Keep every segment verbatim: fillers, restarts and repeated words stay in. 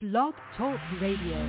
Blog Talk Radio.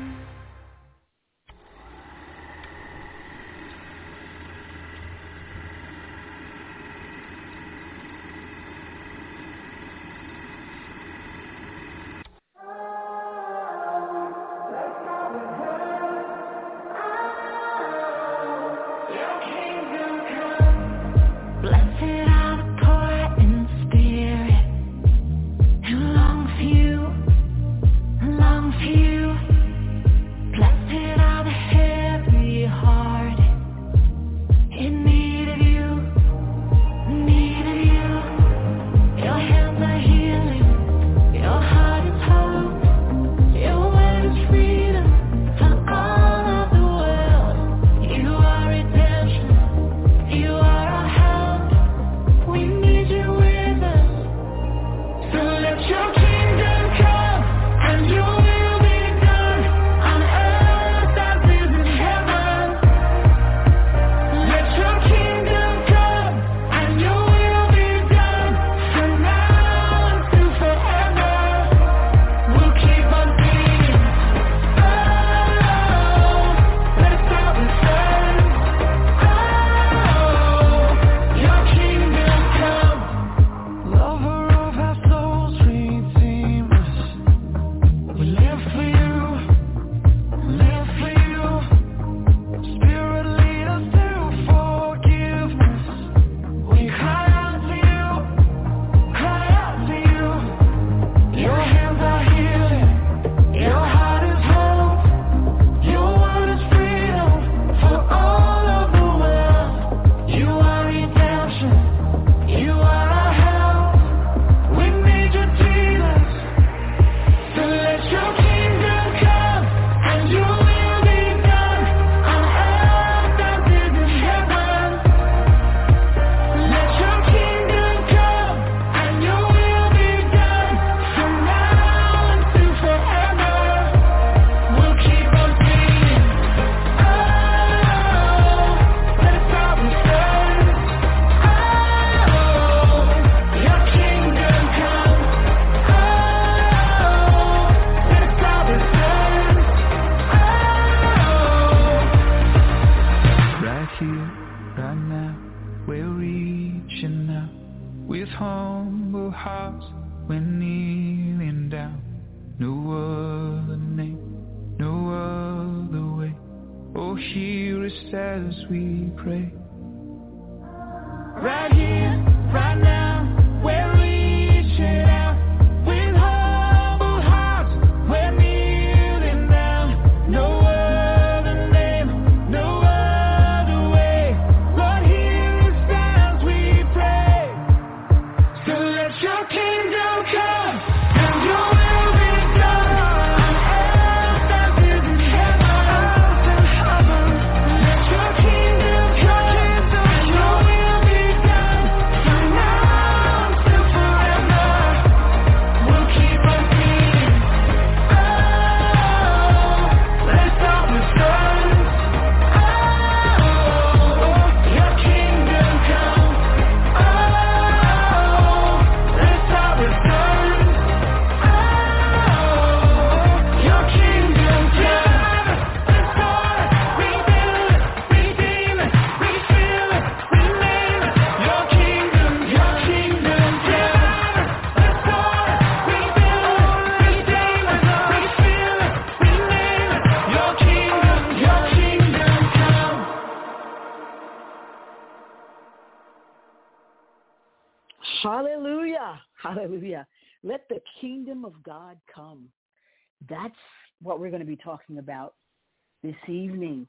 Hallelujah. Hallelujah. Let the kingdom of God come. That's what we're going to be talking about this evening.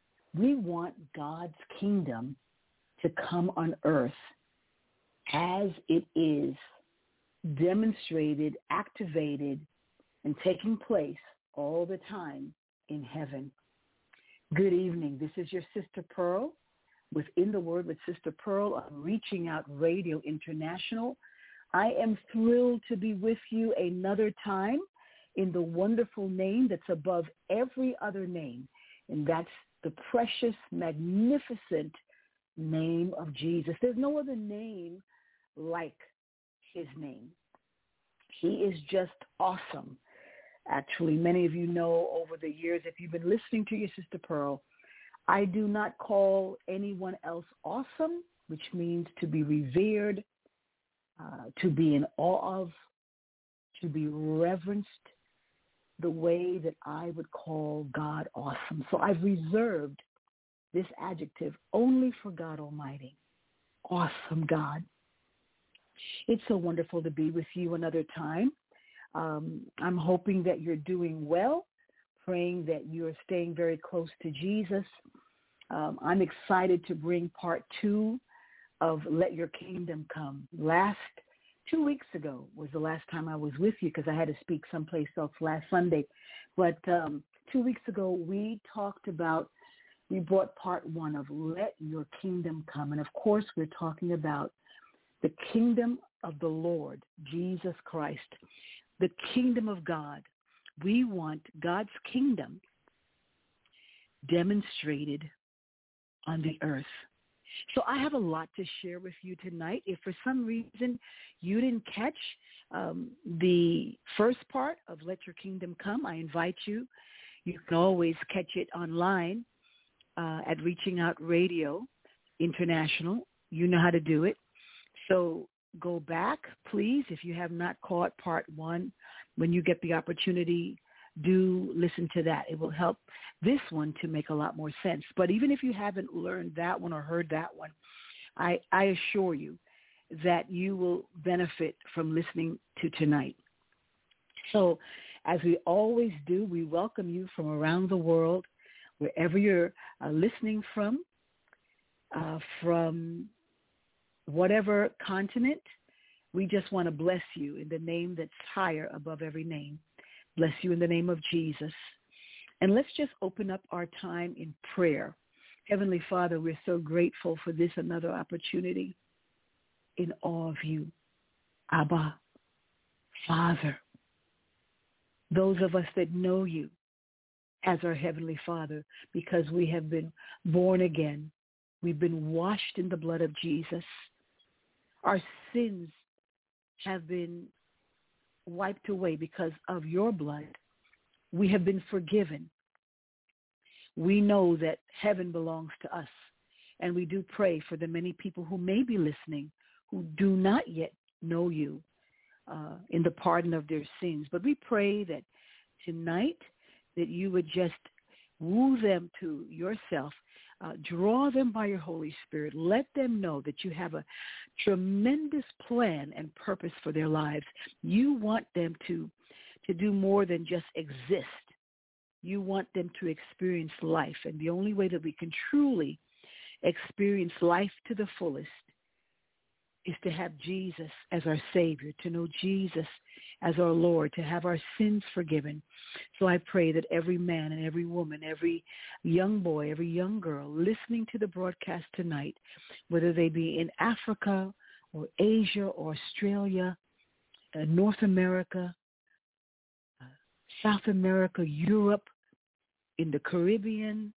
We want God's kingdom to come on earth as it is demonstrated, activated, and taking place all the time in heaven. Good evening. This is your Sister Pearl. Within the Word with Sister Pearl on Reaching Out Radio International. I am thrilled to be with you another time in the wonderful name that's above every other name, and that's the precious, magnificent name of Jesus. There's no other name like his name. He is just awesome. Actually, many of you know over the years, if you've been listening to your sister Pearl, I do not call anyone else awesome, which means to be revered, uh, to be in awe of, to be reverenced, the way that I would call God awesome. So I've reserved this adjective only for God Almighty. Awesome God. It's so wonderful to be with you another time. Um, I'm hoping that you're doing well, praying that you're staying very close to Jesus. Um, I'm excited to bring part two of Let Your Kingdom Come. Last two weeks ago was the last time I was with you because I had to speak someplace else last Sunday. But um, two weeks ago we talked about, we brought part one of Let Your Kingdom Come. And of course we're talking about the kingdom of the Lord, Jesus Christ, the kingdom of God. We want God's kingdom demonstrated on the earth. So I have a lot to share with you tonight. If for some reason you didn't catch um, the first part of Let Your Kingdom Come, I invite you. You can always catch it online uh, at Reaching Out Radio International. You know how to do it. So go back, please, if you have not caught part one. When you get the opportunity, do listen to that. It will help this one to make a lot more sense. But even if you haven't learned that one or heard that one, I, I assure you that you will benefit from listening to tonight. So as we always do, we welcome you from around the world, wherever you're uh, listening from, uh, from whatever continent. We just want to bless you in the name that's higher above every name. Bless you in the name of Jesus. And let's just open up our time in prayer. Heavenly Father, we're so grateful for this another opportunity. In awe of you, Abba, Father. Those of us that know you as our Heavenly Father, because we have been born again. We've been washed in the blood of Jesus. Our sins have been wiped away because of your blood. We have been forgiven. We know that heaven belongs to us. And we do pray for the many people who may be listening who do not yet know you uh, in the pardon of their sins. But we pray that tonight that you would just woo them to yourself. Uh, draw them by your Holy Spirit. Let them know that you have a tremendous plan and purpose for their lives. You want them to, to do more than just exist. You want them to experience life. And the only way that we can truly experience life to the fullest is to have Jesus as our Savior, to know Jesus as our Lord, to have our sins forgiven. So I pray that every man and every woman, every young boy, every young girl listening to the broadcast tonight, whether they be in Africa or Asia or Australia, uh, North America, uh, South America, Europe, in the Caribbean,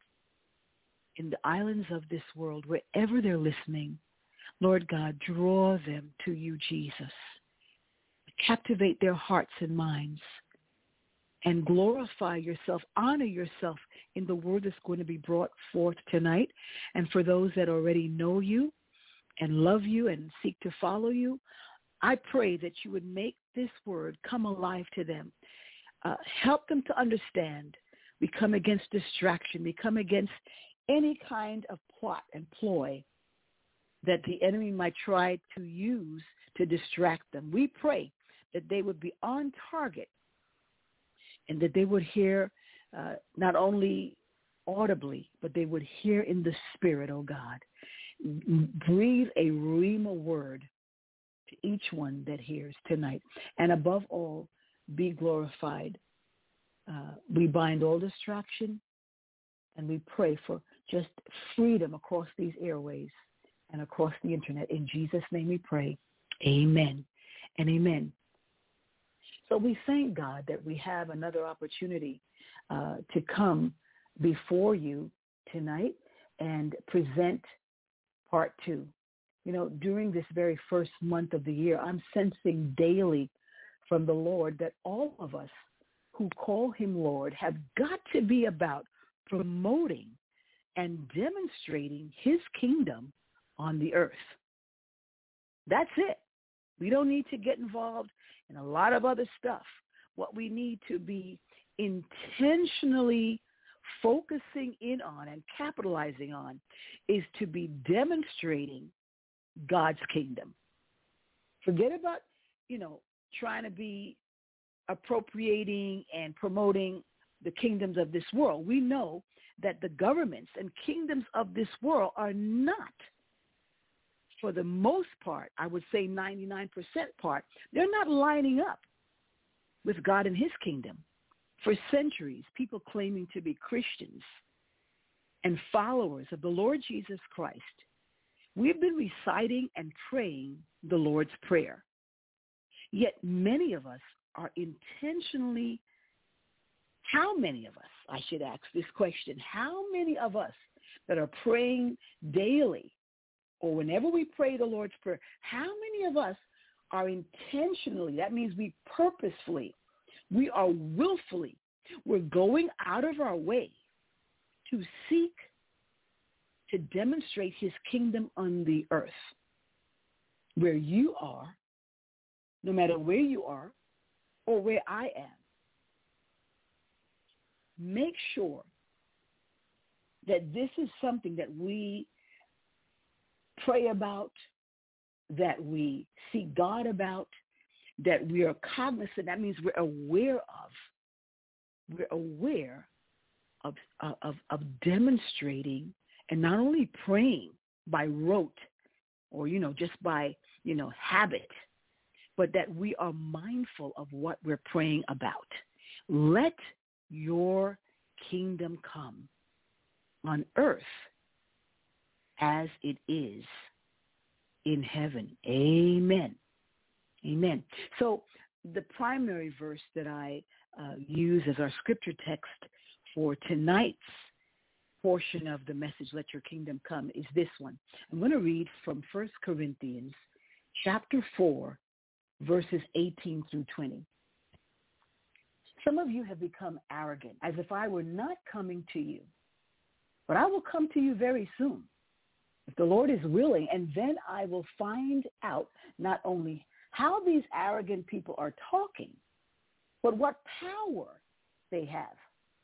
in the islands of this world, wherever they're listening, Lord God, draw them to you, Jesus. Captivate their hearts and minds and glorify yourself, honor yourself in the word that's going to be brought forth tonight. And for those that already know you and love you and seek to follow you, I pray that you would make this word come alive to them. Uh, help them to understand. We come against distraction. We come against any kind of plot and ploy that the enemy might try to use to distract them. We pray that they would be on target and that they would hear uh, not only audibly, but they would hear in the spirit, oh God. Breathe a rhema word to each one that hears tonight. And above all, be glorified. Uh, we bind all distraction and we pray for just freedom across these airways and across the internet. In Jesus' name we pray. Amen and amen. So we thank God that we have another opportunity uh, to come before you tonight and present part two. You know, during this very first month of the year, I'm sensing daily from the Lord that all of us who call him Lord have got to be about promoting and demonstrating his kingdom on the earth. That's it. We don't need to get involved in a lot of other stuff. What we need to be intentionally focusing in on and capitalizing on is to be demonstrating God's kingdom. Forget about, you know, trying to be appropriating and promoting the kingdoms of this world. We know that the governments and kingdoms of this world are not, for the most part, I would say ninety-nine percent part, they're not lining up with God and his kingdom. For centuries, people claiming to be Christians and followers of the Lord Jesus Christ, we've been reciting and praying the Lord's Prayer. Yet many of us are intentionally, how many of us, I should ask this question, how many of us that are praying daily or whenever we pray the Lord's Prayer, how many of us are intentionally, that means we purposefully, we are willfully, we're going out of our way to seek to demonstrate his kingdom on the earth, where you are, no matter where you are or where I am. Make sure that this is something that we pray about, that we seek God about, that we are cognizant. That means we're aware of. We're aware of, of, of demonstrating and not only praying by rote or, you know, just by, you know, habit, but that we are mindful of what we're praying about. Let your kingdom come on earth as it is in heaven. Amen. Amen. So the primary verse that I uh, use as our scripture text for tonight's portion of the message, Let Your Kingdom Come, is this one. I'm going to read from First Corinthians chapter four, verses eighteen through twenty. Some of you have become arrogant, as if I were not coming to you. But I will come to you very soon, if the Lord is willing, and then I will find out not only how these arrogant people are talking, but what power they have.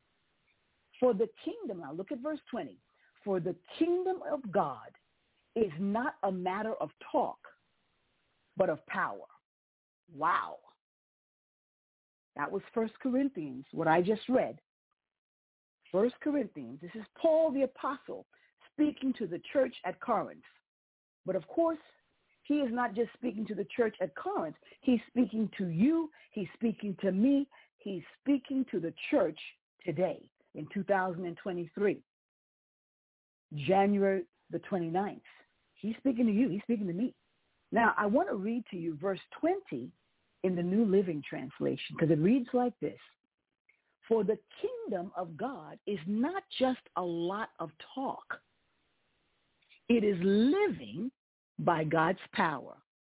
For the kingdom, now look at verse twenty, for the kingdom of God is not a matter of talk, but of power. Wow. That was First Corinthians, what I just read. First Corinthians, this is Paul the apostle speaking to the church at Corinth. But of course, he is not just speaking to the church at Corinth. He's speaking to you. He's speaking to me. He's speaking to the church today in two thousand twenty-three, January the twenty-ninth. He's speaking to you. He's speaking to me. Now, I want to read to you verse twenty in the New Living Translation, because it reads like this. For the kingdom of God is not just a lot of talk. It is living by God's power.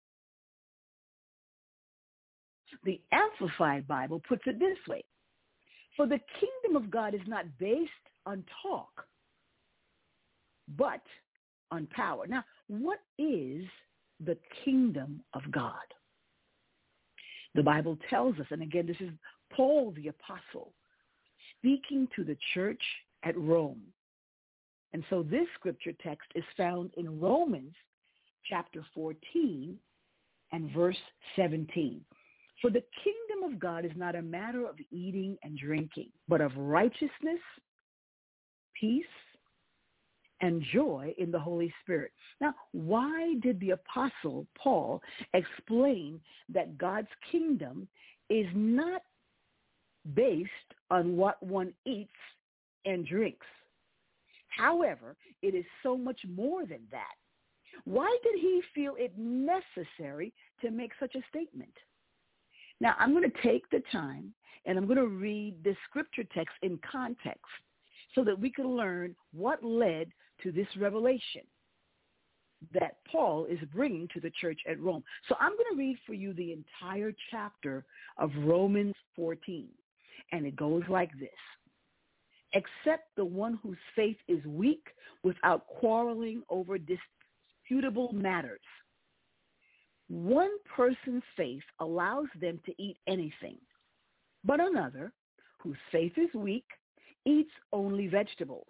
The Amplified Bible puts it this way. For the kingdom of God is not based on talk, but on power. Now, what is the kingdom of God? The Bible tells us, and again, this is Paul the apostle speaking to the church at Rome. And so this scripture text is found in Romans chapter fourteen and verse seventeen. For the kingdom of God is not a matter of eating and drinking, but of righteousness, peace, and joy in the Holy Spirit. Now, why did the apostle Paul explain that God's kingdom is not based on what one eats and drinks? However, it is so much more than that. Why did he feel it necessary to make such a statement? Now, I'm going to take the time and I'm going to read this scripture text in context so that we can learn what led to this revelation that Paul is bringing to the church at Rome. So I'm going to read for you the entire chapter of Romans fourteen. And it goes like this. Except the one whose faith is weak without quarreling over disputable matters. One person's faith allows them to eat anything, but another, whose faith is weak, eats only vegetables.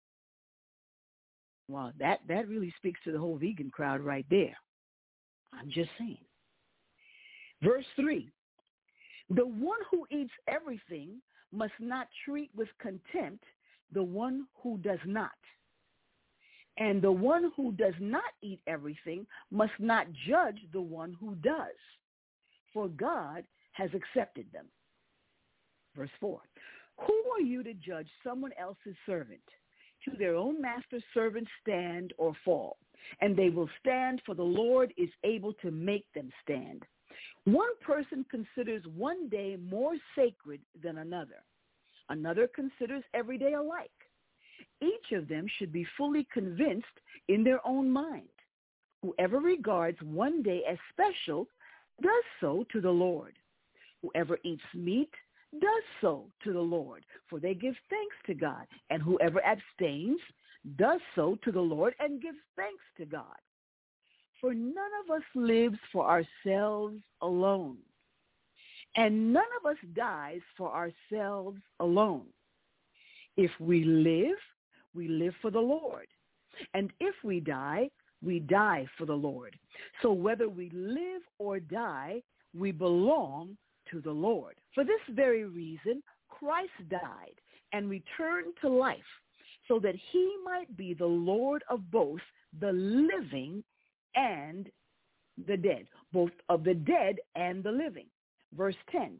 Well, that, that really speaks to the whole vegan crowd right there. I'm just saying. Verse three, the one who eats everything must not treat with contempt the one who does not. And the one who does not eat everything must not judge the one who does, for God has accepted them. Verse four, who are you to judge someone else's servant? To their own master's servants stand or fall, and they will stand, for the Lord is able to make them stand. One person considers one day more sacred than another. Another considers every day alike. Each of them should be fully convinced in their own mind. Whoever regards one day as special does so to the Lord. Whoever eats meat does so to the Lord, for they give thanks to God. And whoever abstains does so to the Lord and gives thanks to God. For none of us lives for ourselves alone, and none of us dies for ourselves alone. If we live, we live for the Lord. And if we die, we die for the Lord. So whether we live or die, we belong to the Lord. For this very reason, Christ died and returned to life, so that he might be the Lord of both the living and the dead, both of the dead and the living. Verse ten.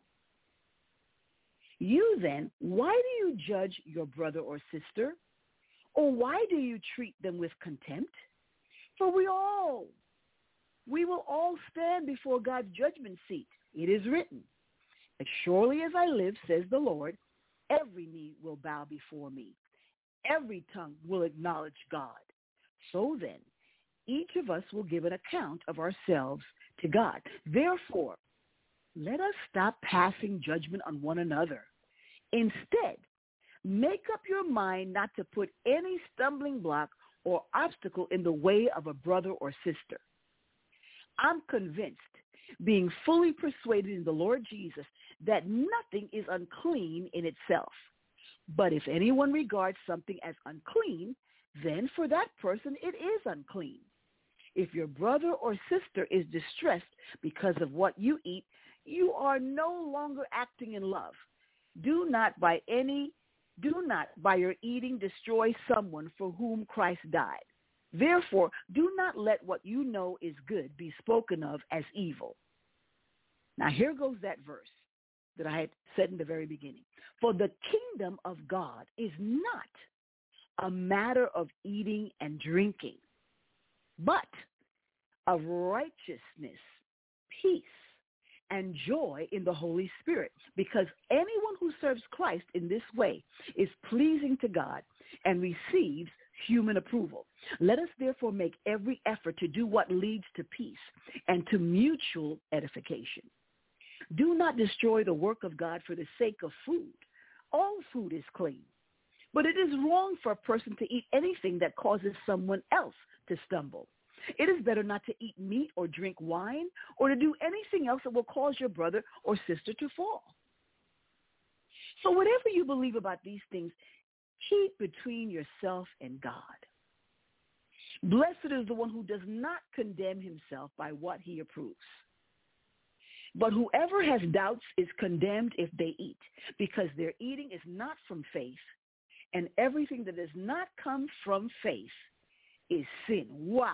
You then, why do you judge your brother or sister? Or why do you treat them with contempt? For we all, we will all stand before God's judgment seat. It is written, as surely as I live, says the Lord, every knee will bow before me. Every tongue will acknowledge God. So then, each of us will give an account of ourselves to God. Therefore, let us stop passing judgment on one another. Instead, make up your mind not to put any stumbling block or obstacle in the way of a brother or sister. I'm convinced, being fully persuaded in the Lord Jesus, that nothing is unclean in itself. But if anyone regards something as unclean, then for that person it is unclean. If your brother or sister is distressed because of what you eat, you are no longer acting in love. Do not by any, do not by your eating destroy someone for whom Christ died. Therefore, do not let what you know is good be spoken of as evil. Now here goes that verse that I had said in the very beginning. For the kingdom of God is not a matter of eating and drinking, but of righteousness, peace, and joy in the Holy Spirit, because anyone who serves Christ in this way is pleasing to God and receives human approval. Let us therefore make every effort to do what leads to peace and to mutual edification. Do not destroy the work of God for the sake of food. All food is clean, but it is wrong for a person to eat anything that causes someone else to stumble. It is better not to eat meat or drink wine or to do anything else that will cause your brother or sister to fall. So whatever you believe about these things, keep between yourself and God. Blessed is the one who does not condemn himself by what he approves. But whoever has doubts is condemned if they eat, because their eating is not from faith, and everything that does not come from faith is sin. Wow.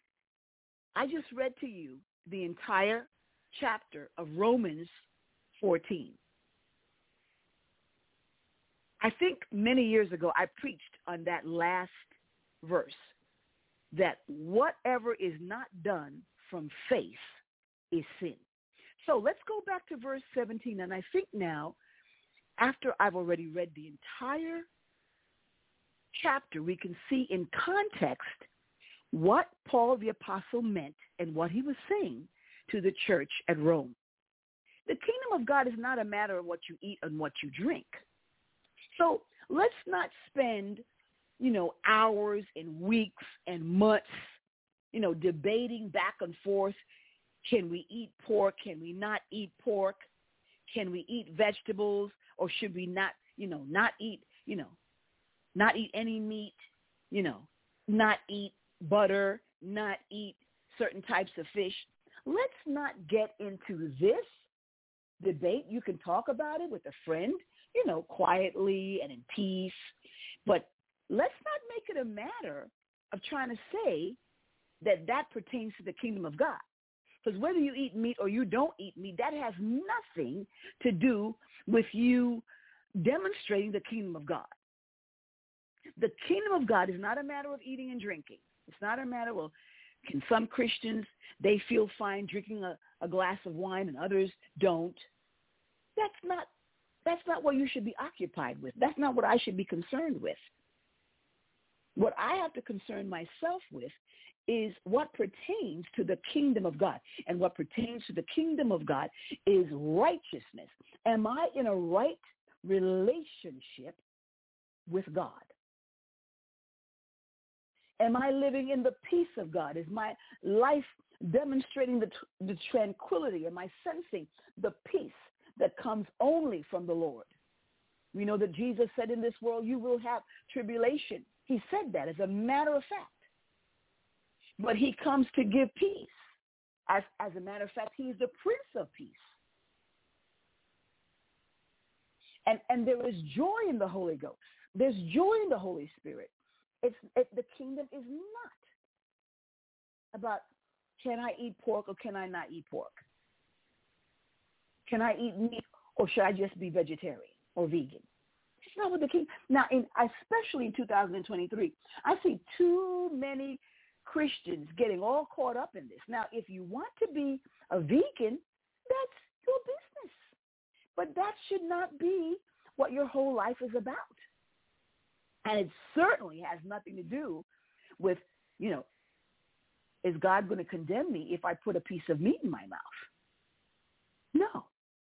I just read to you the entire chapter of Romans fourteen. I think many years ago I preached on that last verse, that whatever is not done from faith is sin. So let's go back to verse seventeen, and I think now, after I've already read the entire chapter, we can see in context what Paul the Apostle meant and what he was saying to the church at Rome. The kingdom of God is not a matter of what you eat and what you drink. So let's not spend, you know, hours and weeks and months, you know, debating back and forth. Can we eat pork? Can we not eat pork? Can we eat vegetables? Or should we not, you know, not eat, you know, not eat any meat, you know, not eat butter, not eat certain types of fish? Let's not get into this debate. You can talk about it with a friend, you know, quietly and in peace. But let's not make it a matter of trying to say that that pertains to the kingdom of God. Because whether you eat meat or you don't eat meat, that has nothing to do with you demonstrating the kingdom of God. The kingdom of God is not a matter of eating and drinking. It's not a matter, well, can some Christians, they feel fine drinking a, a glass of wine and others don't. That's not, that's not what you should be occupied with. That's not what I should be concerned with. What I have to concern myself with is what pertains to the kingdom of God. And what pertains to the kingdom of God is righteousness. Am I in a right relationship with God? Am I living in the peace of God? Is my life demonstrating the, the tranquility? Am I sensing the peace that comes only from the Lord? We know that Jesus said in this world you will have tribulation. He said that as a matter of fact. But he comes to give peace. As, as a matter of fact, he is the Prince of Peace. And, and there is joy in the Holy Ghost. There's joy in the Holy Spirit. It's it, the kingdom is not about can I eat pork or can I not eat pork? Can I eat meat or should I just be vegetarian or vegan? It's not what the king. Now, in, especially in two thousand twenty-three, I see too many Christians getting all caught up in this. Now, if you want to be a vegan, that's your business. But that should not be what your whole life is about. And it certainly has nothing to do with, you know, is God going to condemn me if I put a piece of meat in my mouth? No.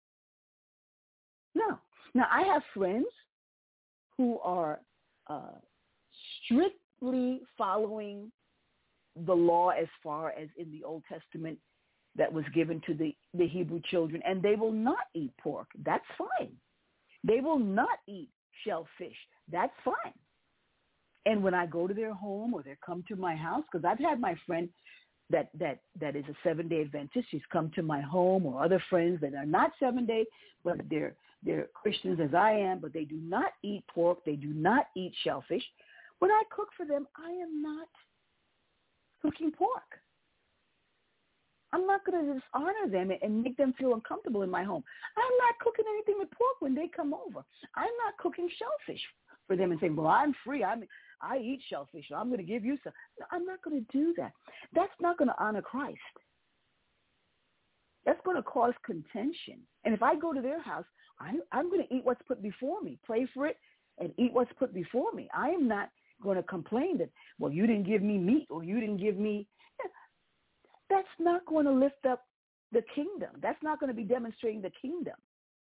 No. Now, I have friends who are uh, strictly following the law as far as in the Old Testament that was given to the, the Hebrew children, and they will not eat pork. That's fine. They will not eat shellfish. That's fine. And when I go to their home or they come to my house, because I've had my friend that, that, that is a seven-day Adventist, she's come to my home, or other friends that are not seven-day, but they're, they're Christians as I am, but they do not eat pork. They do not eat shellfish. When I cook for them, I am not cooking pork. I'm not going to dishonor them and make them feel uncomfortable in my home. I'm not cooking anything with pork when they come over. I'm not cooking shellfish for them and saying, well, I'm free. I'm, I eat shellfish, so I'm going to give you some. No, I'm not going to do that. That's not going to honor Christ. That's going to cause contention. And if I go to their house, I'm, I'm going to eat what's put before me, pray for it, and eat what's put before me. I am not going to complain that, well, you didn't give me meat or you didn't give me. That's not going to lift up the kingdom. That's not going to be demonstrating the kingdom.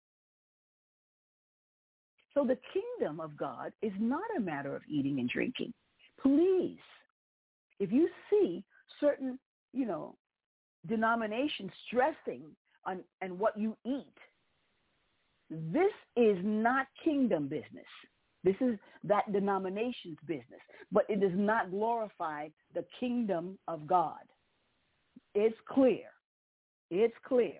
So the kingdom of God is not a matter of eating and drinking. Please, if you see certain, you know, denominations stressing on, on what you eat, this is not kingdom business. This is that denomination's business, but it does not glorify the kingdom of God. It's clear. It's clear.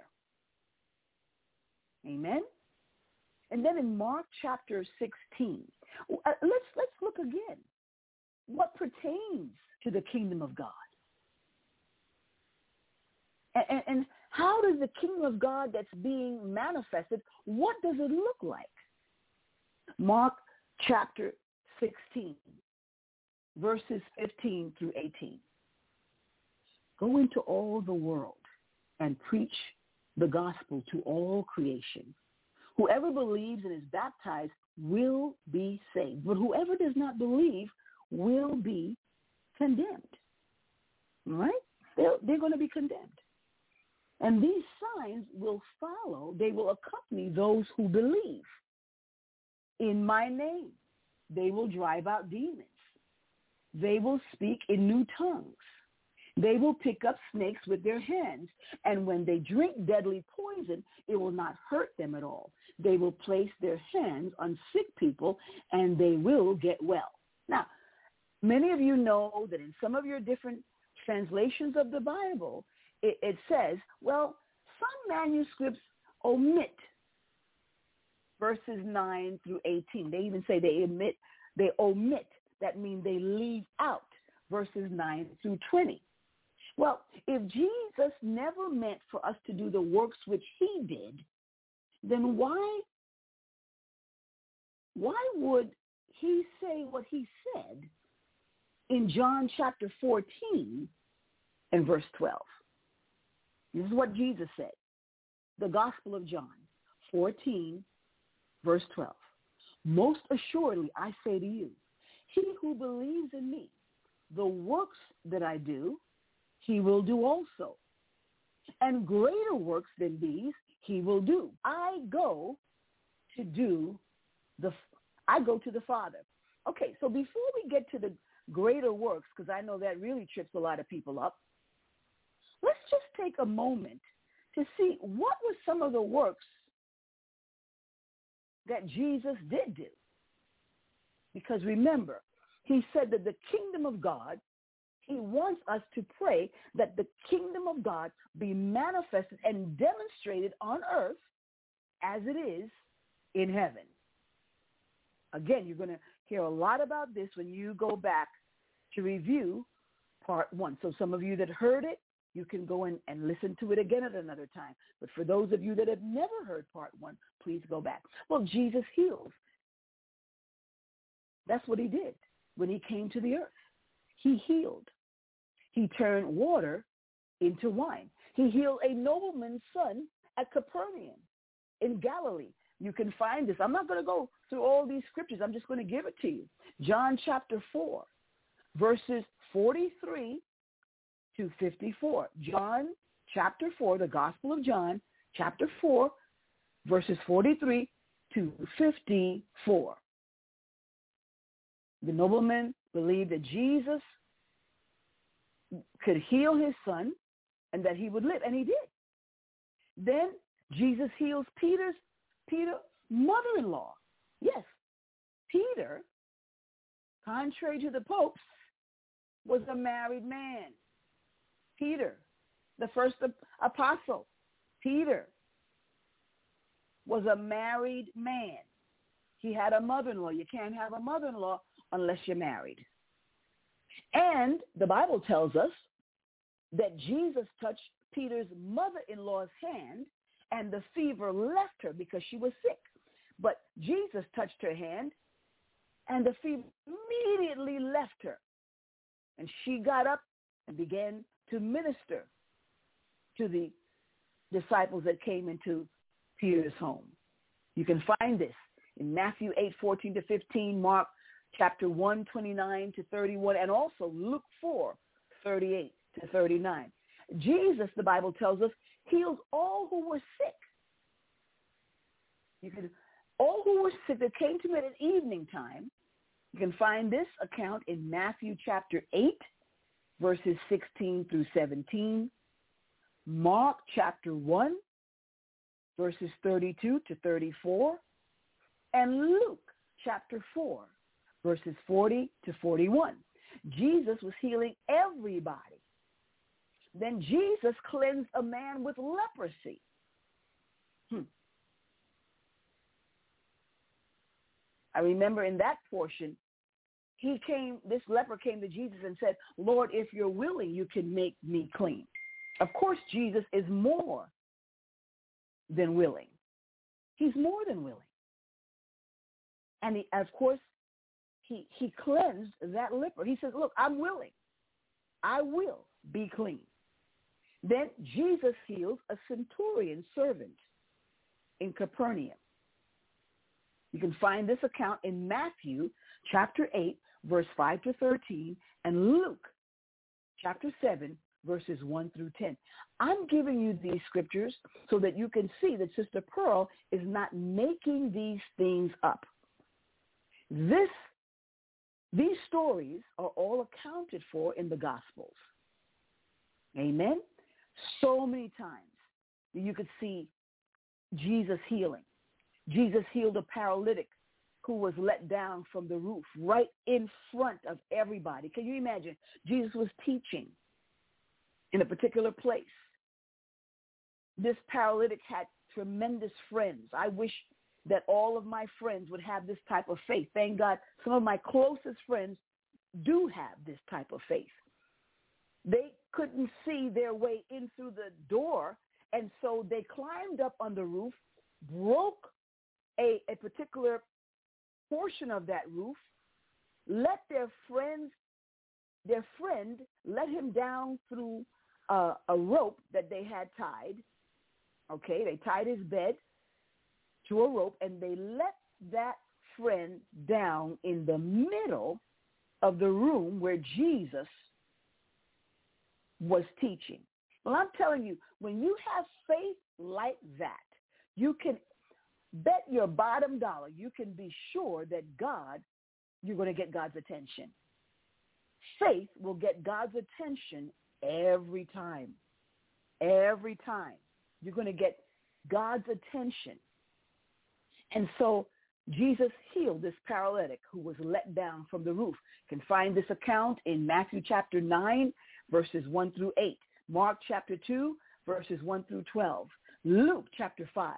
Amen? And then in Mark chapter sixteen, let's, let's look again. What pertains to the kingdom of God? And, and, and how does the kingdom of God that's being manifested, what does it look like? Mark chapter sixteen, verses fifteen through eighteen. Go into all the world and preach the gospel to all creation. Whoever believes and is baptized will be saved, but whoever does not believe will be condemned. All right? They're, they're going to be condemned. And these signs will follow, they will accompany those who believe. In my name, they will drive out demons. They will speak in new tongues. They will pick up snakes with their hands. And when they drink deadly poison, it will not hurt them at all. They will place their hands on sick people and they will get well. Now, many of you know that in some of your different translations of the Bible, it, it says, well, some manuscripts omit verses nine through eighteen. They even say they omit, they omit. That means they leave out verses nine through twenty. Well, if Jesus never meant for us to do the works which he did, then why, why would he say what he said in John chapter fourteen and verse twelve? This is what Jesus said. The Gospel of John fourteen, verse twelve. Most assuredly, I say to you, he who believes in me, the works that I do, he will do also. And greater works than these he will do. I go to do the, I go to the Father. Okay, so before we get to the greater works, because I know that really trips a lot of people up, let's just take a moment to see what were some of the works that Jesus did do. Because remember, he said that the kingdom of God, he wants us to pray that the kingdom of God be manifested and demonstrated on earth as it is in heaven. Again, you're going to hear a lot about this when you go back to review part one. So some of you that heard it, you can go in and listen to it again at another time. But for those of you that have never heard part one, please go back. Well, Jesus heals. That's what he did when he came to the earth. He healed. He turned water into wine. He healed a nobleman's son at Capernaum in Galilee. You can find this. I'm not going to go through all these scriptures. I'm just going to give it to you. John chapter four, verses forty-three to fifty-four. John chapter four, the Gospel of John, chapter four, verses forty-three to fifty-four. The nobleman believed that Jesus could heal his son and that he would live, and he did. Then Jesus heals Peter's Peter's mother-in-law. Yes, Peter, contrary to the popes, was a married man. Peter, the first apostle, Peter was a married man. He had a mother-in-law. You can't have a mother-in-law unless you're married. And the Bible tells us that Jesus touched Peter's mother-in-law's hand and the fever left her because she was sick. But Jesus touched her hand and the fever immediately left her. And she got up and began to minister to the disciples that came into Peter's home. You can find this in Matthew eight, fourteen to fifteen, Mark chapter one, twenty-nine to thirty-one, and also Luke four, thirty-eight to thirty-nine. Jesus, the Bible tells us, healed all who were sick. You can, all who were sick that came to him at evening time. You can find this account in Matthew chapter eight, verses sixteen through seventeen, Mark chapter one, verses thirty-two to thirty-four, and Luke chapter four, verses forty to forty-one. Jesus was healing everybody. Then Jesus cleansed a man with leprosy. Hmm. I remember in that portion, he came, this leper came to Jesus and said, Lord, if you're willing, you can make me clean. Of course, Jesus is more than willing. He's more than willing. And he, of course, he, he cleansed that leper. He says, look, I'm willing. I will be clean. Then Jesus heals a centurion servant in Capernaum. You can find this account in Matthew chapter eight, verse five to thirteen, and Luke chapter seven, verses one through ten. I'm giving you these scriptures so that you can see that Sister Pearl is not making these things up. This, these stories are all accounted for in the Gospels. Amen? So many times you could see Jesus healing. Jesus healed a paralytic who was let down from the roof right in front of everybody. Can you imagine? Jesus was teaching in a particular place. This paralytic had tremendous friends. I wish that all of my friends would have this type of faith. Thank God some of my closest friends do have this type of faith. They couldn't see their way in through the door, and so they climbed up on the roof, broke a, a particular portion of that roof, let their friends, their friend let him down through uh, a rope that they had tied. Okay, they tied his bed to a rope, and they let that friend down in the middle of the room where Jesus was teaching. Well, I'm telling you, when you have faith like that, you can bet your bottom dollar, you can be sure that God, you're going to get God's attention. Faith will get God's attention every time. Every time. You're going to get God's attention. And so Jesus healed this paralytic who was let down from the roof. You can find this account in Matthew chapter nine, verses one through eight. Mark chapter two, verses one through twelve. Luke chapter five,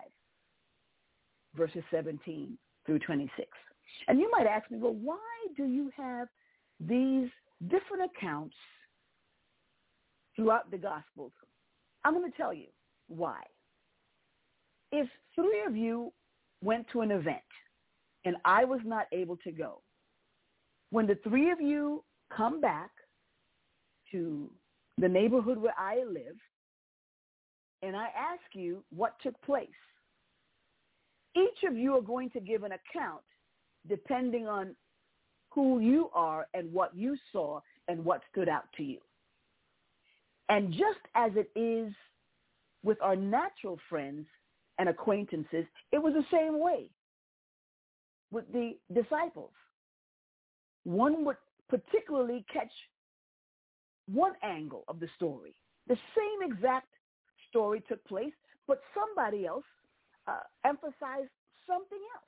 verses seventeen through twenty-six. And you might ask me, well, why do you have these different accounts throughout the Gospels? I'm going to tell you why. If three of you went to an event and I was not able to go, when the three of you come back to the neighborhood where I live, and I ask you what took place, each of you are going to give an account depending on who you are and what you saw and what stood out to you. And just as it is with our natural friends and acquaintances, it was the same way with the disciples. One would particularly catch one angle of the story. The same exact story took place, but somebody else uh, emphasized something else.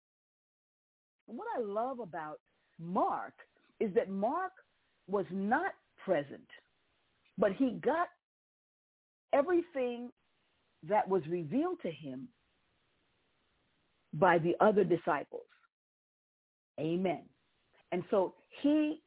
And what I love about Mark is that Mark was not present, but he got everything that was revealed to him by the other disciples. Amen. And so he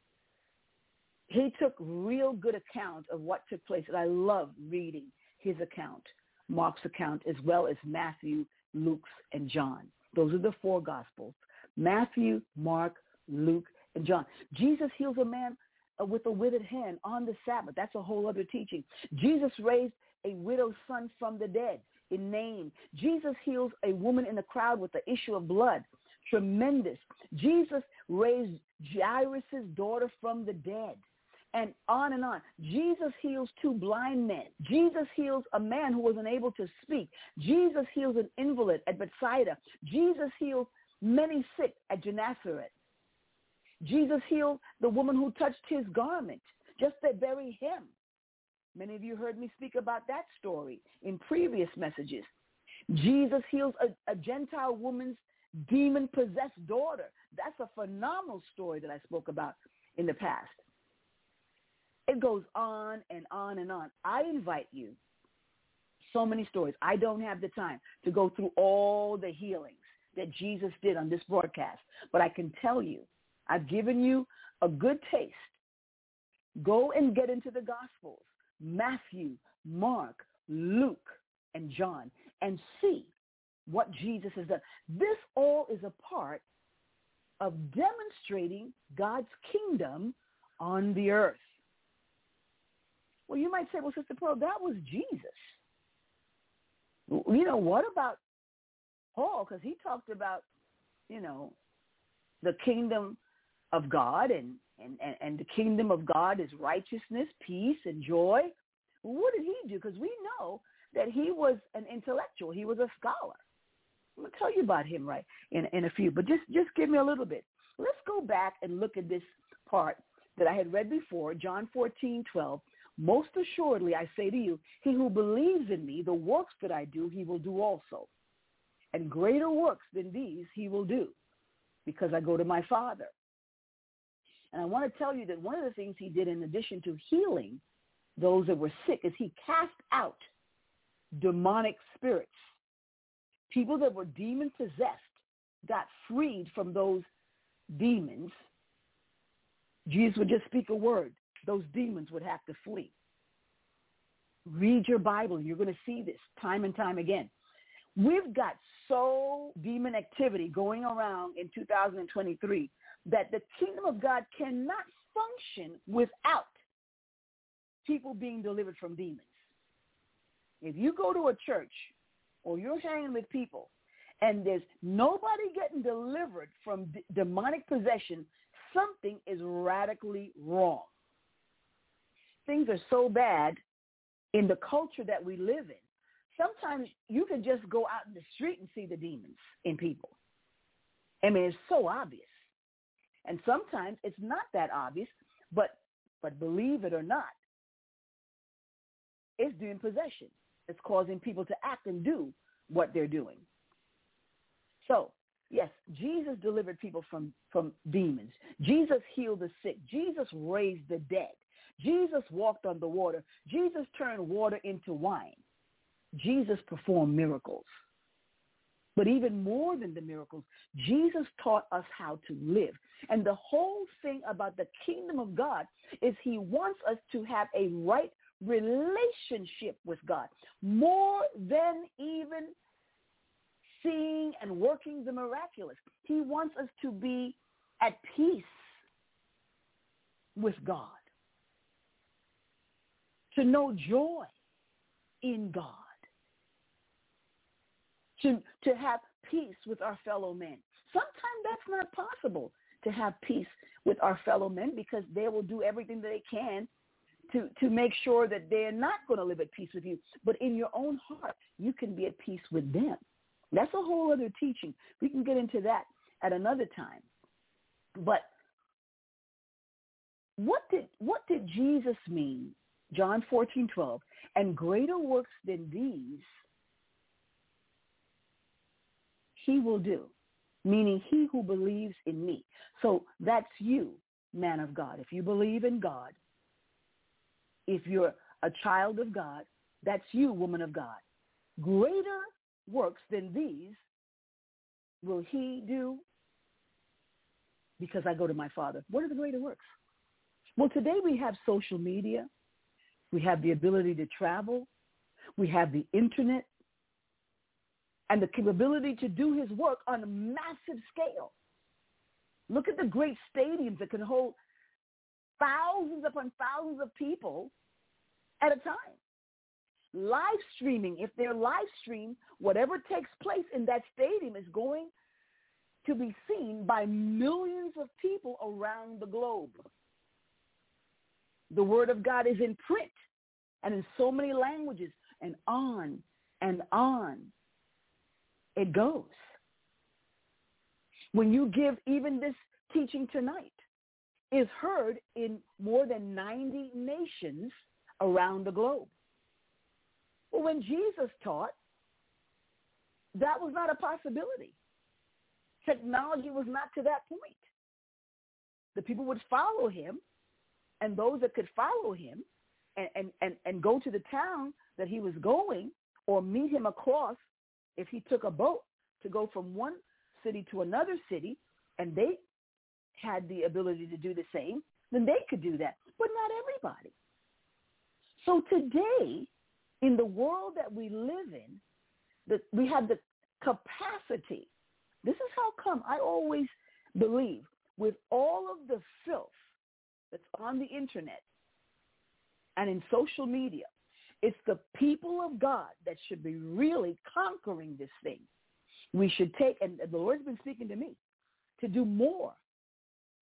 he took real good account of what took place. And I love reading his account, Mark's account, as well as Matthew, Luke's, and John. Those are the four Gospels. Matthew, Mark, Luke, and John. Jesus heals a man with a withered hand on the Sabbath. That's a whole other teaching. Jesus raised a widow's son from the dead in Nain. Jesus heals a woman in the crowd with the issue of blood. Tremendous. Jesus raised Jairus' daughter from the dead. And on and on. Jesus heals two blind men. Jesus heals a man who wasn't able to speak. Jesus heals an invalid at Bethsaida. Jesus heals many sick at Gennesaret. Jesus healed the woman who touched his garment, just that very hem. Many of you heard me speak about that story in previous messages. Jesus heals a, a Gentile woman's demon-possessed daughter. That's a phenomenal story that I spoke about in the past. It goes on and on and on. I invite you, so many stories. I don't have the time to go through all the healings that Jesus did on this broadcast, but I can tell you, I've given you a good taste. Go and get into the Gospels, Matthew, Mark, Luke, and John, and see what Jesus has done. This all is a part of demonstrating God's kingdom on the earth. Well, you might say, well, Sister Pearl, that was Jesus. You know, what about Paul? Because he talked about, you know, the kingdom of God, and And, and, and the kingdom of God is righteousness, peace, and joy. What did he do? Because we know that he was an intellectual. He was a scholar. I'm going to tell you about him right in, in a few, but just, just give me a little bit. Let's go back and look at this part that I had read before, John fourteen twelve. Most assuredly, I say to you, he who believes in me, the works that I do, he will do also. And greater works than these he will do, because I go to my Father. And I want to tell you that one of the things he did in addition to healing those that were sick is he cast out demonic spirits. People that were demon-possessed got freed from those demons. Jesus would just speak a word. Those demons would have to flee. Read your Bible. You're going to see this time and time again. We've got so demon activity going around in two thousand twenty-three that the kingdom of God cannot function without people being delivered from demons. If you go to a church or you're hanging with people and there's nobody getting delivered from d- demonic possession, something is radically wrong. Things are so bad in the culture that we live in. Sometimes you can just go out in the street and see the demons in people. I mean, it's so obvious. And sometimes it's not that obvious, but but believe it or not, it's demon possession. It's causing people to act and do what they're doing. So, yes, Jesus delivered people from, from demons. Jesus healed the sick. Jesus raised the dead. Jesus walked on the water. Jesus turned water into wine. Jesus performed miracles. But even more than the miracles, Jesus taught us how to live. And the whole thing about the kingdom of God is he wants us to have a right relationship with God, more than even seeing and working the miraculous. He wants us to be at peace with God, to know joy in God, to, to have peace with our fellow men. Sometimes that's not possible, to have peace with our fellow men, because they will do everything that they can to, to make sure that they're not going to live at peace with you. But in your own heart, you can be at peace with them. That's a whole other teaching. We can get into that at another time. But what did what did Jesus mean? John fourteen twelve, and greater works than these he will do, meaning he who believes in me. So that's you, man of God. If you believe in God, if you're a child of God, that's you, woman of God. Greater works than these will he do, because I go to my Father. What are the greater works? Well, today we have social media. We have the ability to travel. We have the internet and the capability to do his work on a massive scale. Look at the great stadiums that can hold thousands upon thousands of people at a time. Live streaming, if they're live streamed, whatever takes place in that stadium is going to be seen by millions of people around the globe. The word of God is in print and in so many languages, and on and on it goes. When you give, even this teaching tonight is heard in more than ninety nations around the globe. Well, when Jesus taught, that was not a possibility. Technology was not to that point. The people would follow him, and those that could follow him and, and, and, and go to the town that he was going, or meet him across if he took a boat to go from one city to another city, and they had the ability to do the same, then they could do that, but not everybody. So today, in the world that we live in, that we have the capacity. This is how come I always believe, with all of the filth that's on the internet and in social media, it's the people of God that should be really conquering this thing. We should take, and the Lord's been speaking to me, to do more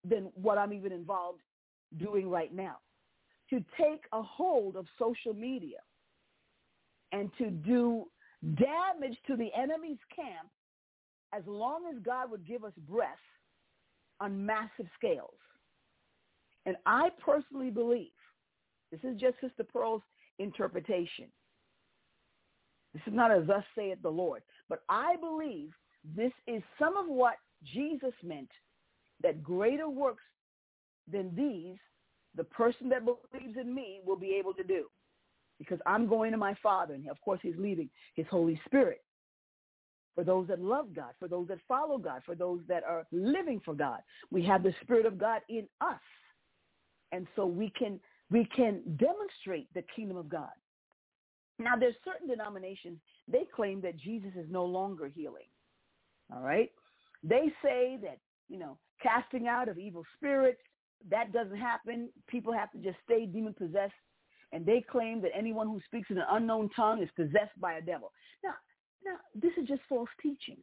than what I'm even involved doing right now. To take a hold of social media and to do damage to the enemy's camp as long as God would give us breath on massive scales. And I personally believe, this is just Sister Pearl's interpretation. This is not a thus saith the Lord, but I believe this is some of what Jesus meant, that greater works than these, the person that believes in me will be able to do. Because I'm going to my Father, and of course he's leaving his Holy Spirit. For those that love God, for those that follow God, for those that are living for God. We have the Spirit of God in us. And so we can we can demonstrate the kingdom of God. Now, there's certain denominations, they claim that Jesus is no longer healing. All right? They say that, you know, casting out of evil spirits, that doesn't happen. People have to just stay demon-possessed. And they claim that anyone who speaks in an unknown tongue is possessed by a devil. Now, now this is just false teaching.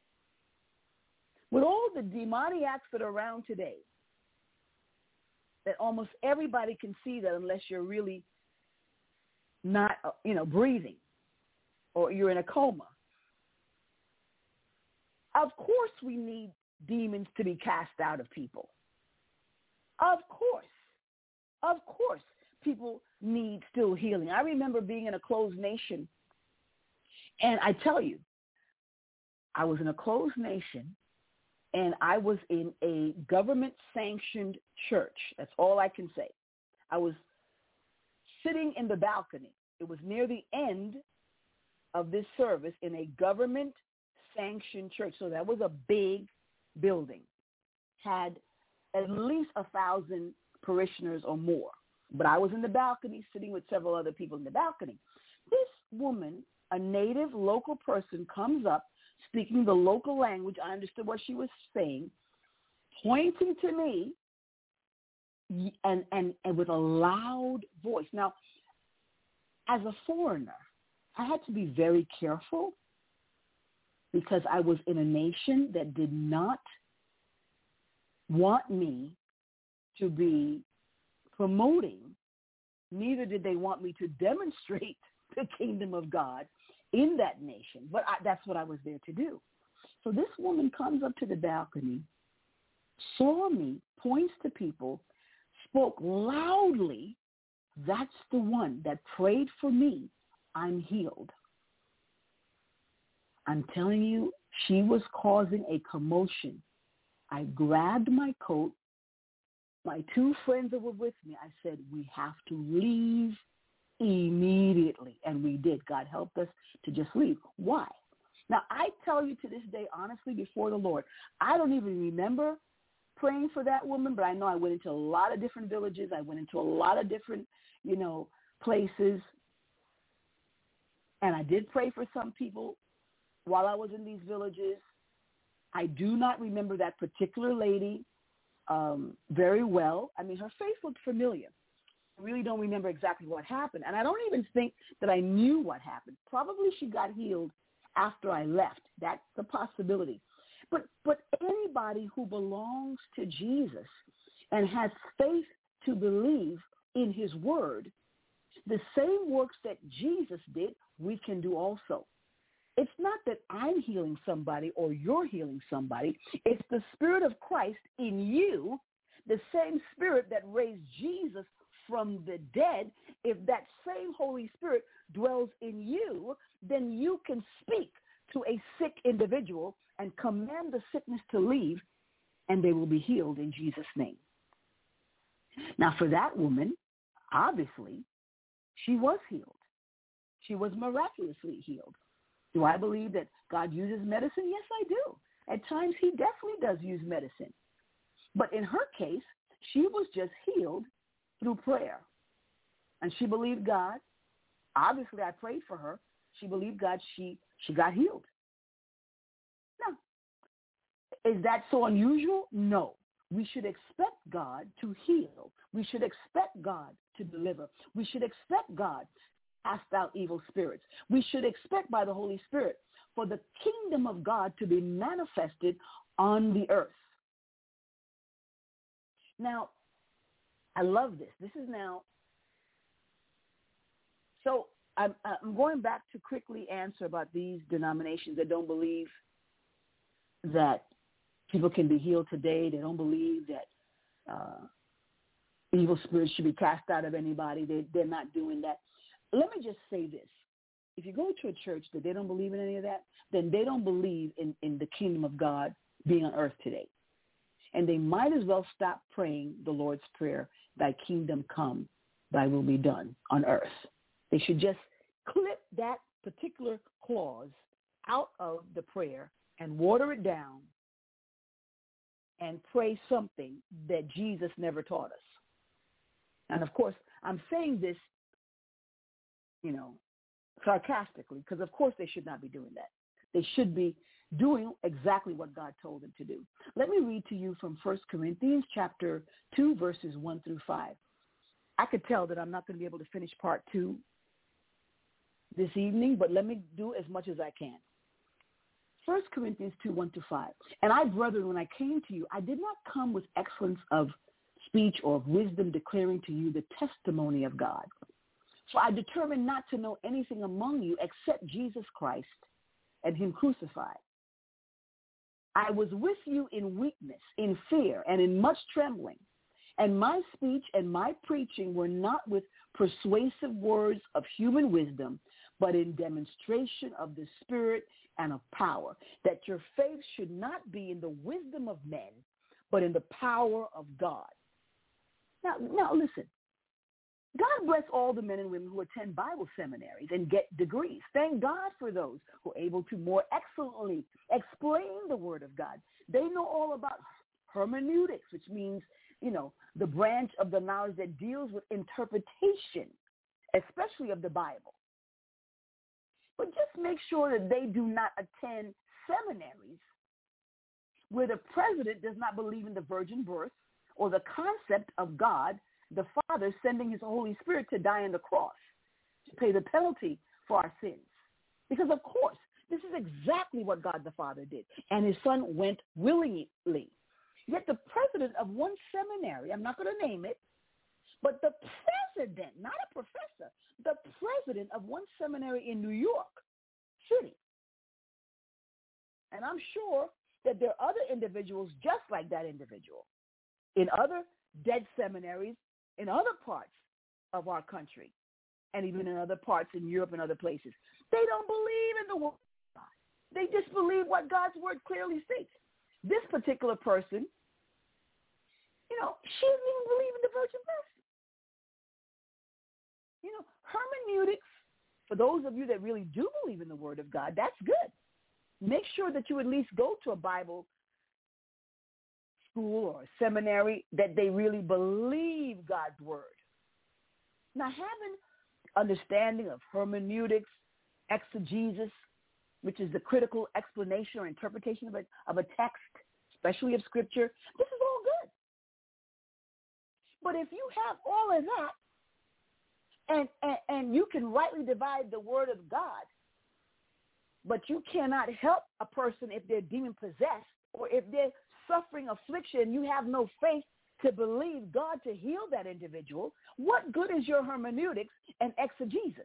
With all the demoniacs that are around today, that almost everybody can see that unless you're really not, you know, breathing or you're in a coma. Of course we need demons to be cast out of people. Of course. Of course people need still healing. I remember being in a closed nation, and I tell you, I was in a closed nation, and I was in a government-sanctioned church. That's all I can say. I was sitting in the balcony. It was near the end of this service in a government-sanctioned church. So that was a big building. Had at least a thousand parishioners or more. But I was in the balcony sitting with several other people in the balcony. This woman, a native local person, comes up speaking the local language. I understood what she was saying, pointing to me and, and, and with a loud voice. Now, as a foreigner, I had to be very careful because I was in a nation that did not want me to be promoting, neither did they want me to demonstrate the kingdom of God in that nation. But I, that's what I was there to do. So this woman comes up to the balcony, saw me, points to people, spoke loudly. That's the one that prayed for me. I'm healed. I'm telling you, she was causing a commotion. I grabbed my coat. My two friends that were with me, I said, we have to leave immediately. And we did. God helped us to just leave. Why? Now, I tell you to this day, honestly, before the Lord, I don't even remember praying for that woman, but I know I went into a lot of different villages. I went into a lot of different, you know, places. And I did pray for some people while I was in these villages. I do not remember that particular lady um, very well. I mean, her face looked familiar. I really don't remember exactly what happened. And I don't even think that I knew what happened. Probably she got healed after I left. That's a possibility. But but anybody who belongs to Jesus and has faith to believe in his word, the same works that Jesus did, we can do also. It's not that I'm healing somebody or you're healing somebody. It's the Spirit of Christ in you, the same Spirit that raised Jesus from the dead. If that same Holy Spirit dwells in you, then you can speak to a sick individual and command the sickness to leave, and they will be healed in Jesus' name. Now, for that woman, obviously, she was healed. She was miraculously healed. Do I believe that God uses medicine? Yes, I do. At times, he definitely does use medicine. But in her case, she was just healed through prayer. And she believed God. Obviously, I prayed for her. She believed God. She, she got healed. Now, is that so unusual? No. We should expect God to heal. We should expect God to deliver. We should expect God cast out evil spirits. We should expect by the Holy Spirit for the kingdom of God to be manifested on the earth. Now, I love this. This is now, so I'm, I'm going back to quickly answer about these denominations that don't believe that people can be healed today. They don't believe that uh, evil spirits should be cast out of anybody. They, they're not doing that. Let me just say this. If you go to a church that they don't believe in any of that, then they don't believe in, in the kingdom of God being on earth today. And they might as well stop praying the Lord's Prayer, thy kingdom come, thy will be done on earth. They should just clip that particular clause out of the prayer and water it down and pray something that Jesus never taught us. And, of course, I'm saying this, you know, sarcastically, because, of course, they should not be doing that. They should be doing exactly what God told them to do. Let me read to you from First Corinthians chapter two, verses one through five. I could tell that I'm not going to be able to finish part two this evening, but let me do as much as I can. First Corinthians two, one to five. And I, brethren, when I came to you, I did not come with excellence of speech or of wisdom, declaring to you the testimony of God. So I determined not to know anything among you except Jesus Christ and him crucified. I was with you in weakness, in fear, and in much trembling. And my speech and my preaching were not with persuasive words of human wisdom, but in demonstration of the Spirit and of power, that your faith should not be in the wisdom of men, but in the power of God. Now, now listen. God bless all the men and women who attend Bible seminaries and get degrees. Thank God for those who are able to more excellently explain the Word of God. They know all about hermeneutics, which means, you know, the branch of the knowledge that deals with interpretation, especially of the Bible. But just make sure that they do not attend seminaries where the president does not believe in the virgin birth or the concept of God the Father sending his Holy Spirit to die on the cross to pay the penalty for our sins. Because, of course, this is exactly what God the Father did, and his Son went willingly. Yet the president of one seminary, I'm not going to name it, but the president, not a professor, the president of one seminary in New York City. And I'm sure that there are other individuals just like that individual in other dead seminaries in other parts of our country, and even in other parts in Europe and other places. They don't believe in the Word of God. They just believe what God's Word clearly states. This particular person, you know, she doesn't even believe in the virgin birth. You know, hermeneutics, for those of you that really do believe in the Word of God, that's good. Make sure that you at least go to a Bible school or a seminary that they really believe God's Word. Now, having understanding of hermeneutics, exegesis, which is the critical explanation or interpretation of a, of a text, especially of Scripture, this is all good. But if you have all of that, and, and, and you can rightly divide the Word of God, but you cannot help a person if they're demon-possessed or if they're suffering affliction, you have no faith to believe God to heal that individual, what good is your hermeneutics and exegesis?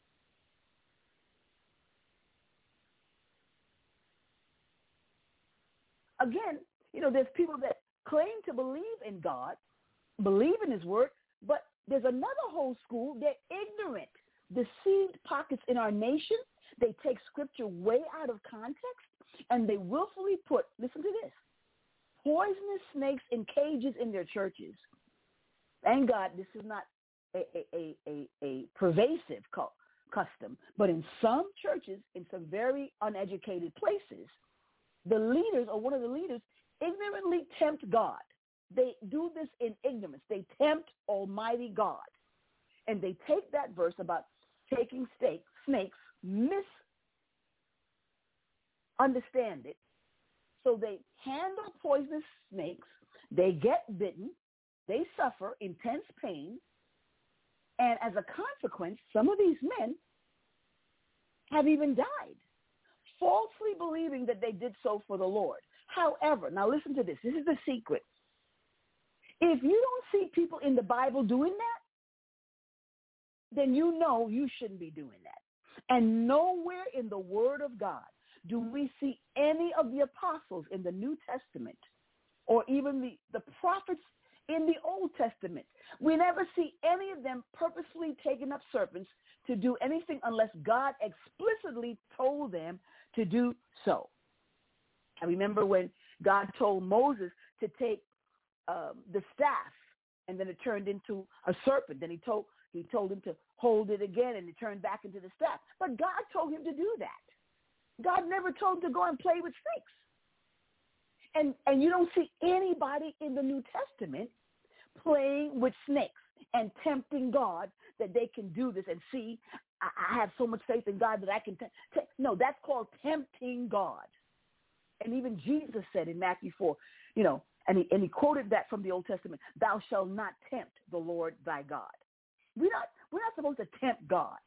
Again, you know, there's people that claim to believe in God, believe in his word, but there's another whole school, they're ignorant, deceived pockets in our nation. They take scripture way out of context, and they willfully put, listen to this, poisonous snakes in cages in their churches. Thank God this is not a, a, a, a pervasive co- custom, but in some churches, in some very uneducated places, the leaders or one of the leaders ignorantly tempt God. They do this in ignorance. They tempt Almighty God. And they take that verse about taking steak, snakes, misunderstand it. So they handle poisonous snakes. They get bitten. They suffer intense pain. And as a consequence, some of these men have even died, falsely believing that they did so for the Lord. However, now listen to this. This is the secret. If you don't see people in the Bible doing that, then you know you shouldn't be doing that. And nowhere in the Word of God do we see any of the apostles in the New Testament or even the, the prophets in the Old Testament. We never see any of them purposely taking up serpents to do anything unless God explicitly told them to do so. I remember when God told Moses to take um, the staff, and then it turned into a serpent. Then he told he told him to hold it again, and it turned back into the staff. But God told him to do that. God never told him to go and play with snakes. And and you don't see anybody in the New Testament playing with snakes and tempting God that they can do this and see, I, I have so much faith in God that I can. T- t- no, that's called tempting God. And even Jesus said in Matthew four, you know, and he, and he quoted that from the Old Testament, thou shalt not tempt the Lord thy God. We're not, we're not supposed to tempt God.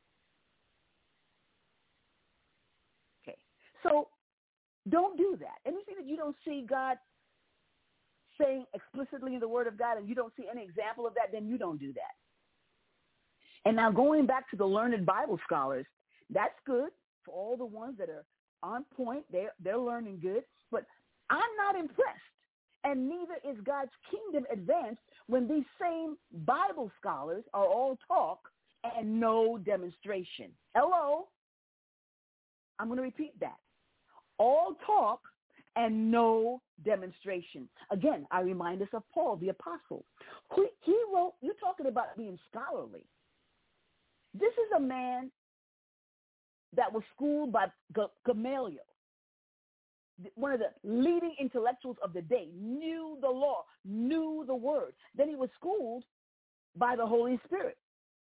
Okay, so don't do that. Anything that you don't see God saying explicitly in the Word of God and you don't see any example of that, then you don't do that. And now going back to the learned Bible scholars, that's good for all the ones that are on point. They're, they're learning good. But I'm not impressed, and neither is God's kingdom advanced when these same Bible scholars are all talk and no demonstration. Hello? I'm going to repeat that. All talk and no demonstration. Again, I remind us of Paul, the apostle. He, he wrote, you're talking about being scholarly. This is a man that was schooled by G- Gamaliel, one of the leading intellectuals of the day, knew the law, knew the word. Then he was schooled by the Holy Spirit,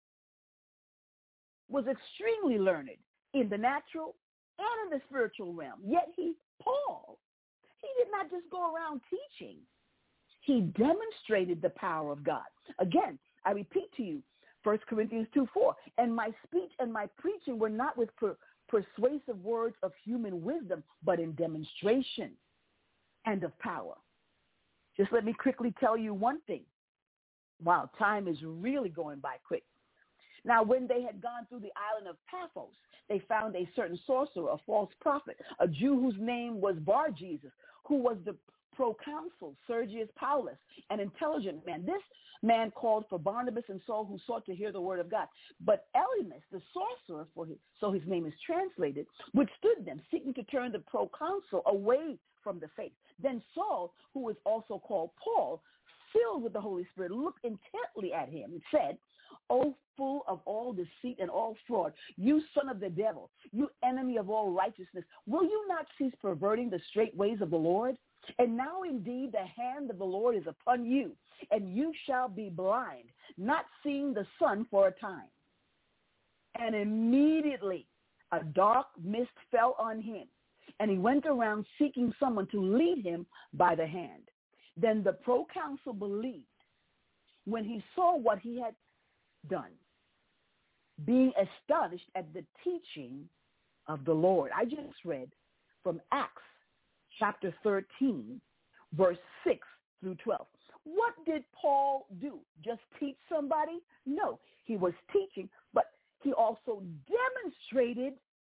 was extremely learned in the natural and in the spiritual realm. Yet he, Paul, he did not just go around teaching. He demonstrated the power of God. Again, I repeat to you, First Corinthians two four, and my speech and my preaching were not with per- persuasive words of human wisdom, but in demonstration and of power. Just let me quickly tell you one thing. Wow, time is really going by quick. Now, when they had gone through the island of Paphos, they found a certain sorcerer, a false prophet, a Jew whose name was Bar-Jesus, who was the proconsul Sergius Paulus, an intelligent man. This man called for Barnabas and Saul, who sought to hear the word of God. But Elymas, the sorcerer, for his, so his name is translated, withstood them, seeking to turn the proconsul away from the faith. Then Saul, who was also called Paul, filled with the Holy Spirit, looked intently at him and said, O full of all deceit and all fraud, you son of the devil, you enemy of all righteousness, will you not cease perverting the straight ways of the Lord? And now indeed the hand of the Lord is upon you, and you shall be blind, not seeing the sun for a time. And immediately a dark mist fell on him, and he went around seeking someone to lead him by the hand. Then the proconsul believed when he saw what he had done, being astonished at the teaching of the Lord. I just read from Acts chapter thirteen, verse six through twelve. What did Paul do? Just teach somebody? No, he was teaching, but he also demonstrated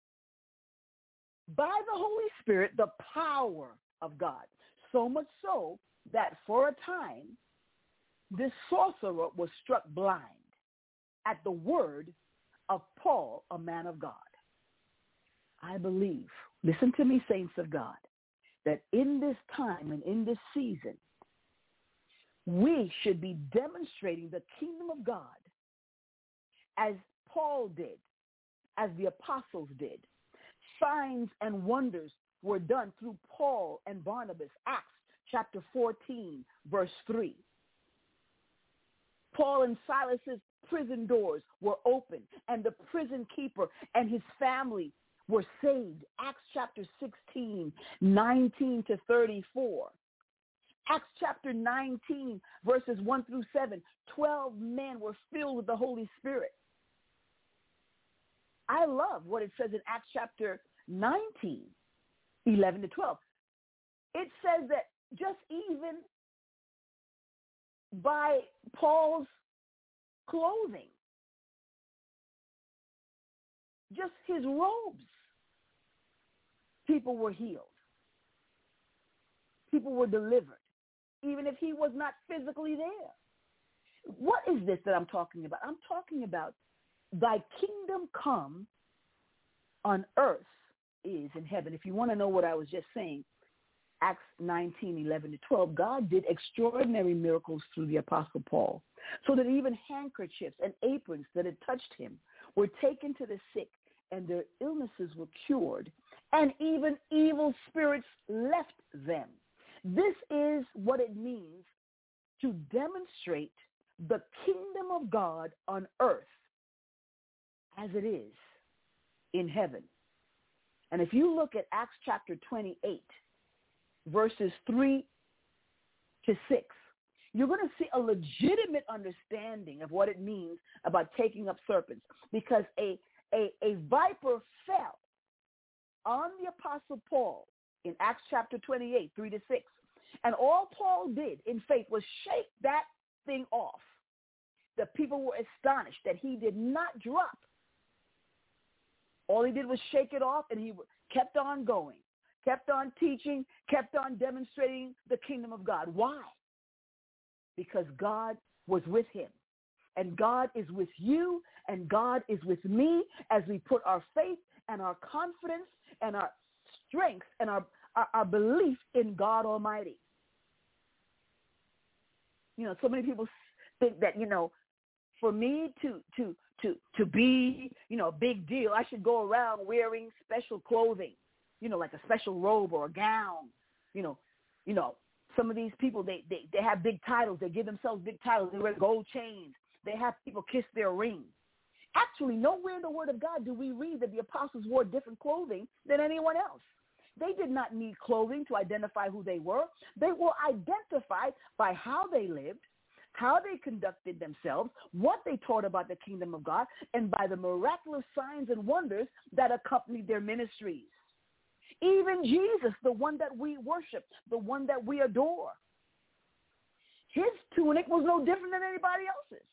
by the Holy Spirit the power of God. So much so that for a time, this sorcerer was struck blind at the word of Paul, a man of God. I believe, listen to me, saints of God, that in this time and in this season, we should be demonstrating the kingdom of God as Paul did, as the apostles did. Signs and wonders were done through Paul and Barnabas, Acts chapter fourteen, verse three. Paul and Silas's prison doors were open, and the prison keeper and his family were saved. Acts chapter sixteen, nineteen to thirty-four. Acts chapter nineteen, verses one through seven. Twelve men were filled with the Holy Spirit. I love what it says in Acts chapter nineteen, eleven to twelve. It says that just even by Paul's clothing, just his robes. People were healed. People were delivered, even if he was not physically there. What is this that I'm talking about? I'm talking about thy kingdom come on earth is in heaven. If you want to know what I was just saying, Acts nineteen, eleven to twelve, God did extraordinary miracles through the Apostle Paul, so that even handkerchiefs and aprons that had touched him were taken to the sick, and their illnesses were cured, and even evil spirits left them. This is what it means to demonstrate the kingdom of God on earth as it is in heaven. And if you look at Acts chapter twenty-eight, verses three to six, you're going to see a legitimate understanding of what it means about taking up serpents, because a, a, a viper fell on the Apostle Paul in Acts chapter twenty-eight, three to six. And all Paul did in faith was shake that thing off. The people were astonished that he did not drop. All he did was shake it off, and he kept on going, kept on teaching, kept on demonstrating the kingdom of God. Why? Because God was with him. And God is with you, and God is with me as we put our faith and our confidence and our strength and our, our, our belief in God Almighty. You know, so many people think that, you know, for me to to to to be, you know, a big deal, I should go around wearing special clothing, you know, like a special robe or a gown. You know, you know, some of these people, they, they, they have big titles. They give themselves big titles. They wear gold chains. They have people kiss their ring. Actually, nowhere in the Word of God do we read that the apostles wore different clothing than anyone else. They did not need clothing to identify who they were. They were identified by how they lived, how they conducted themselves, what they taught about the kingdom of God, and by the miraculous signs and wonders that accompanied their ministries. Even Jesus, the one that we worship, the one that we adore, his tunic was no different than anybody else's.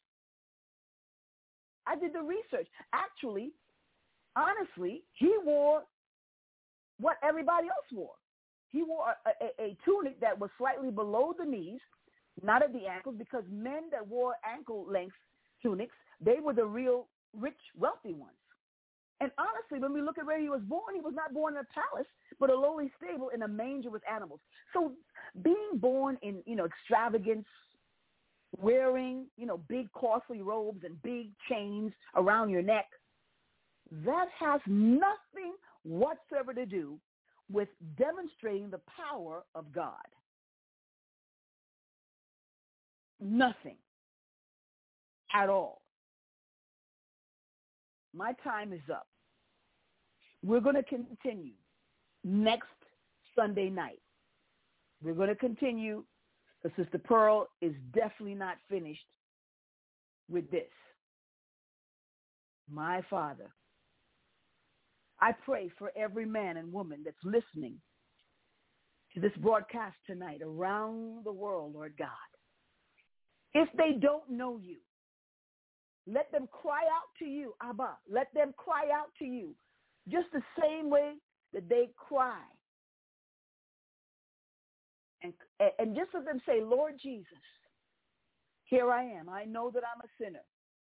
I did the research. Actually, honestly, he wore what everybody else wore. He wore a, a, a tunic that was slightly below the knees, not at the ankles, because men that wore ankle-length tunics, they were the real rich, wealthy ones. And honestly, when we look at where he was born, he was not born in a palace, but a lowly stable in a manger with animals. So being born in, you know, extravagance, wearing, you know, big costly robes and big chains around your neck, that has nothing whatsoever to do with demonstrating the power of God. Nothing at all. My time is up. We're going to continue next Sunday night. We're going to continue, because Sister Pearl is definitely not finished with this. My Father, I pray for every man and woman that's listening to this broadcast tonight around the world, Lord God. If they don't know you, let them cry out to you, Abba. Let them cry out to you just the same way that they cry. And, and just let them say, Lord Jesus, here I am. I know that I'm a sinner.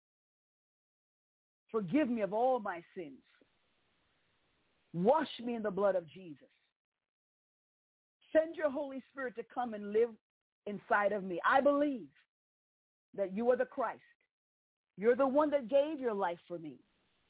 Forgive me of all my sins. Wash me in the blood of Jesus. Send your Holy Spirit to come and live inside of me. I believe that you are the Christ. You're the one that gave your life for me.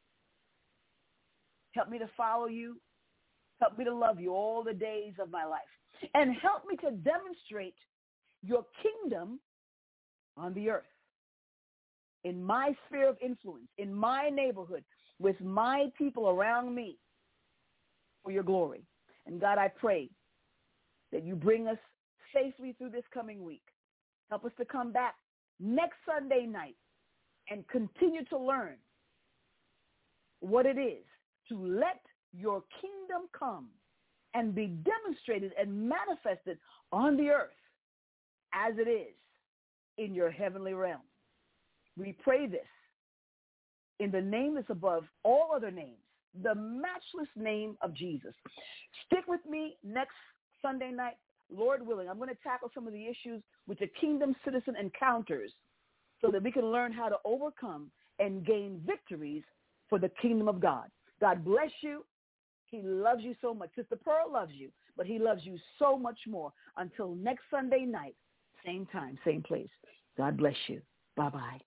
Help me to follow you. Help me to love you all the days of my life. And help me to demonstrate your kingdom on the earth, in my sphere of influence, in my neighborhood, with my people around me, for your glory. And God, I pray that you bring us safely through this coming week. Help us to come back next Sunday night and continue to learn what it is to let your kingdom come and be demonstrated and manifested on the earth as it is in your heavenly realm. We pray this in the name that's above all other names, the matchless name of Jesus. Stick with me next Sunday night, Lord willing. I'm going to tackle some of the issues with the Kingdom Citizen Encounters so that we can learn how to overcome and gain victories for the kingdom of God. God bless you. He loves you so much. Sister Pearl loves you, but he loves you so much more. Until next Sunday night, same time, same place. God bless you. Bye-bye.